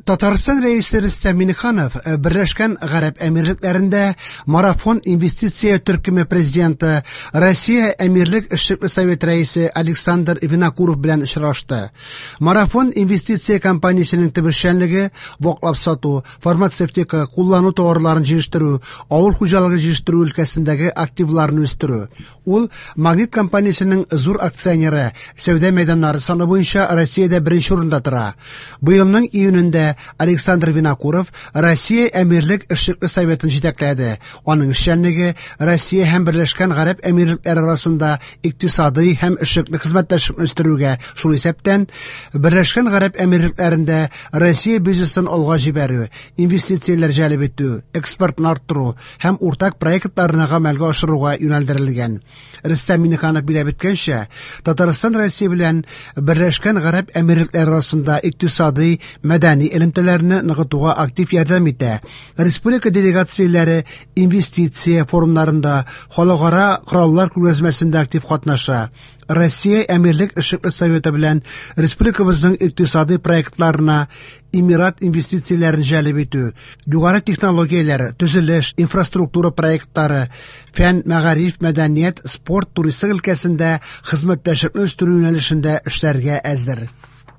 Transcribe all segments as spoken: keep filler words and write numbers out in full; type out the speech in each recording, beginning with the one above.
Татарстан рәисе Рөстәм Миңнеханов Берләшкән Гарәп Әмирлекләрендә Марафон инвестиция төркеме президенты, Россия Әмирлек эшлекле совет рәисе Александр Винокуров белән очрашты. Марафон инвестиция компаниясенең төбәшчәнлеге ваклап сату, фармацевтика, куллану товарларын җитештерү, авыл хуҗалыгы җитештерү өлкәсендәге активларны үстерү. Ул Магнит компаниясенең зур акционеры, сәүдә мәйданнары саны буенча Россиядә беренче урында тора. Быелның июнендә Александр Винокуров Россия Әмирлек эшлекле советын җитәкләде. Аның эшчәнлеге Россия һәм Берләшкән Гарәп Әмирлекләре арасында икътисади һәм эшлекле хезмәттәшлекне үстерүгә, шул исәптән Берләшкән Гарәп Әмирлекләрендә Россия бизнесын алга җибәрү, инвестицияләр җәлеп итү, экспортны арттыру һәм уртак проектларны гамәлгә ашыруга юнәлдерелгән. Рөстәм Миңнеханов биләп иткәнчә, Татарстан Россия белән Берләшкән Гарәп Әмирлекләре арасында икътисади, мәдәни элемтәләрне ныгытуга актив ярдәм итә. Республика делегацияләре инвестиция форумнарында, халыкара кораллар күргәзмәсендә актив катнаша. Россия Әмирлек эшлекле советы белән республикабызның икътисади проектларына Эмират инвестицияләрен җәлеп итү, югары технологияләр, төзелеш, инфраструктура проектлары, фән, мәгариф, мәдәният, спорт, туризм өлкәсендә хезмәттәшлекне үстерү юнәлешендә эшләргә әзер.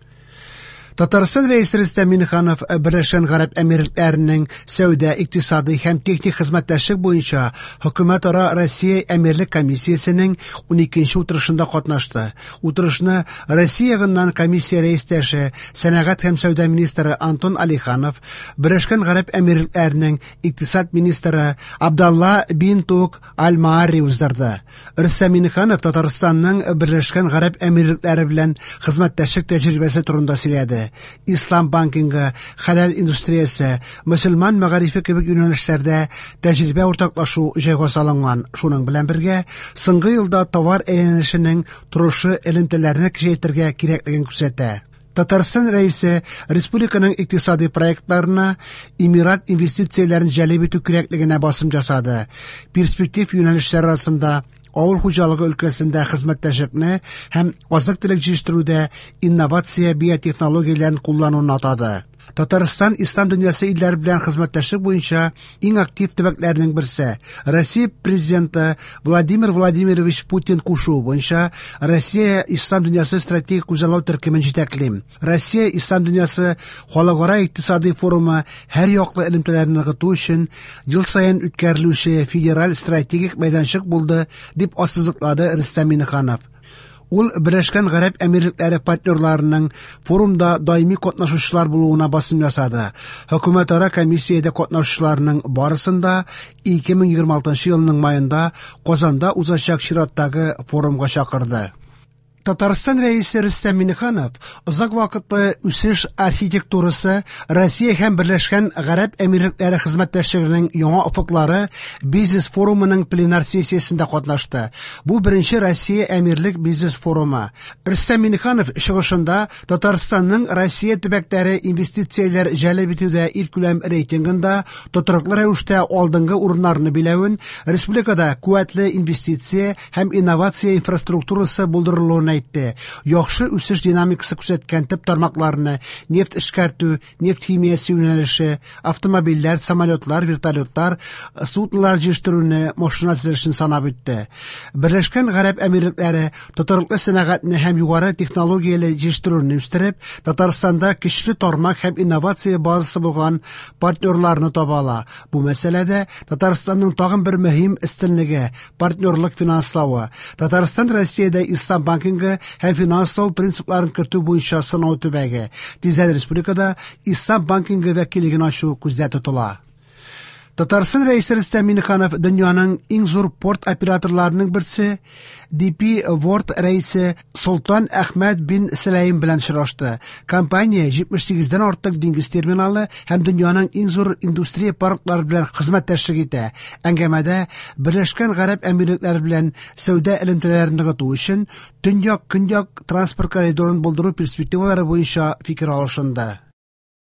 Татарстан рәисе Рөстәм Миңнеханов Берләшкән Гарәп Әмирлекләренең сәүдә, икътисади һәм техник хезмәттәшлек буенча Хөкүмәт-ара Россия Әмирлек комиссиясенең уникенче утырышында катнашты. Утырышны Россия ягыннан комиссия рәистәше, сәнәгать һәм сәүдә министры Антон Алиханов, Берләшкән Гарәп Әмирлекләренең икътисад министры Абдалла бин Тук Аль-Маарри уздырды. Рөстәм Миңнеханов Татарстанның Берләшкән Гарәп Әмирлекләре белән хезмәттәшлек тәҗрибәсе турында сөйләде. Ислам банкинга, хәләл индустриясе, мөселман мәгарифе кебек юнәлешләрдә тәҗрибә уртаклашу җайга салынган. Шуның белән бергә, соңгы елда товар әйләнешенең торышы элемтәләрне көчәйтергә кирәклеген күрсәтә. Татарстан рәисе республиканың икътисади проектларына Эмират инвестицияләрен җәлеп итү кирәклегенә басым ясады. Перспектив юнәлешләр арасында авыл хуҗалыгы өлкәсендә хезмәттәшлекне һәм азык-төлек җитештерүдә инновация, биотехнологияләрен куллануны атады. Татарстан ислам дөньясы илләре белән хезмәттәшлек буенча иң актив төбәкләрнең берсе. Россия президенты Владимир Владимирович Путин кушуы буенча Россия ислам дөньясы стратегик күзаллау төркемен җитәкли. Россия ислам дөньясы халыкара икътисади форумы һәр яклы элемтәләрне ныгыту өчен ел саен үткәрелүче федераль стратегик мәйданчык булды, дип ассызыклады Рөстәм Миңнеханов. Ул Берләшкән Гарәп Әмирлекләре партнерларының форумда даими катнашучылар булуына басым ясады. Хөкүмәт-ара комиссиядә катнашучыларның барысында ике мең егерме алтынчы елның маенда Казанда узачак чираттагы форумга чакырды. Татарстан рәисе Рөстәм Миңнеханов озак вакытлы үсеш архитектурасы, Россия һәм Берләшкән Гарәп Әмирлекләре хезмәттәшлегенең яңа офыклары бизнес форумының пленар сессиясендә катнашты. Бу беренче Россия Әмирлек бизнес форумы. Рөстәм Миңнеханов чыгышында Татарстанның Россия төбәкләре инвестицияләр җәлеп итүдә илкүләм рейтингында тотрыклы рәвештә алдынгы урыннарны биләвен, республикада куәтле инвестиция һәм инновация инфраструктурасы булдырылуын әйтте. Яхшы үсеш динамикасы күрсәткән төп тармакларны нефть эшкәртү, нефть химиясе юнәлеше, автомобильләр, самолетлар, вертолетлар, суднолар җитештерүне, машина төзелешен санап үтте. Берләшкән Гарәп Әмирлекләре тотрыклы сәнәгатьне һәм югары технологияле җитештерүне үстереп, Татарстанда көчле тармак һәм инновация базасы булган партнерларны табала. Бу мәсьәләдә Татарстанның тагын бер мөһим өстенлеге партнерлык финанславы. Татарстан Россиядә ислам банкинга һәм финанслау принципларын кертү буенча сынау төбәге. Тизән республикада ислам банкинга вәкиллеген ачу күздә тотыла. Татарстан рәисе Рөстәм Миңнеханов дөньяның иң зур порт операторларының берсе ди пи World рәисе Солтан Әхмәд бин Сәләим белән очрашты. Компания җитмеш сигездән артык диңгез терминалы һәм дөньяның иң зур индустрия парклары белән хезмәттәшлек итә. Әңгәмәдә Берләшкән Гарәп Әмирлекләре белән сәүдә элемтәләрен ныгыту өчен төньяк-көньяк транспорт коридорын булдыру перспективалары буенча фикер алышынды.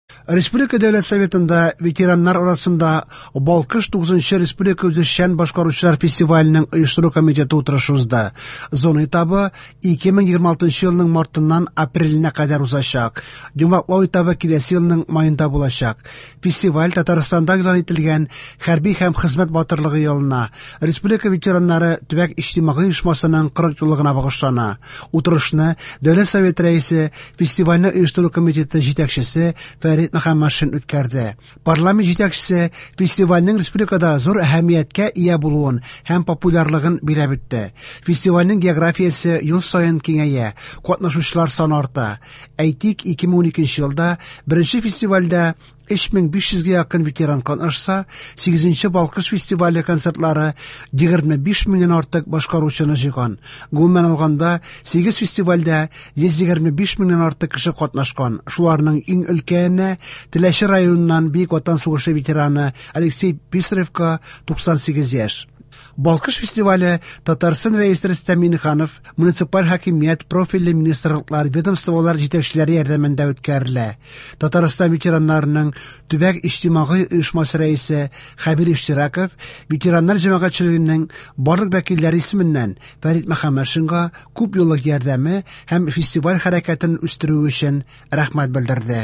Республика Дәүләт Советында ветераннар арасында Балкыш тугызынчы Республика үзешчән башкаручылар фестиваленең оештыру комитеты утырышы узды. Зона этабы ике мең егерме алтынчы елның мартыннан апреленә кадәр узачак. Йомгаклау этабы киләсе елның маенда булачак. Фестиваль Татарстанда игълан ителгән хәрби һәм хезмәт батырлыгы елына, республика ветераннары төбәк иҗтимагый оешмасының кырык еллыгына багышлана. Утырышны Дәүләт Совет рәисе, фестивальне оештыру комитеты җитәкчесе Фәрит Мөхәммәтшин үткәрде. Парламент җитәкчесе фестивальнең республикада зур әһәмияткә ия булуын һәм популярлыгын биләп үтте. Фестивальнең географиясе ел саен киңәя, катнашучылар саны арта. Әйтик, ике мең уникенче елда беренче фестивальдә өч мең биш йөзгә якын ветеран катнашса, сигезенче Балкыш фестивале концертлары егерме биш меңнән артык башкаручыны җыйган. Гомумән алганда, сигез фестивальдә йөз егерме биш меңнән артык кеше катнашкан. Шуларның иң өлкәне Теләче районыннан Бөек Ватан сугышы ветераны Алексей Писаревка, туксан сигез яшь. Балкыш фестивале Татарстан рәисе Рөстәм Миңнеханов, муниципаль хакимият, профильле министрлыклар, ведомстволар җитәкчеләре ярдәмендә үткәрелә. Татарстан ветераннарының төбәк иҗтимагый оешмасы рәисе Хәбир Иштираков ветераннар җәмәгатьчелегенең барлык вәкилләре исеменнән Фәрит Мөхәммәтшингә күп юллык ярдәме һәм фестиваль хәрәкәтен үстерү өчен рәхмәт белдерде.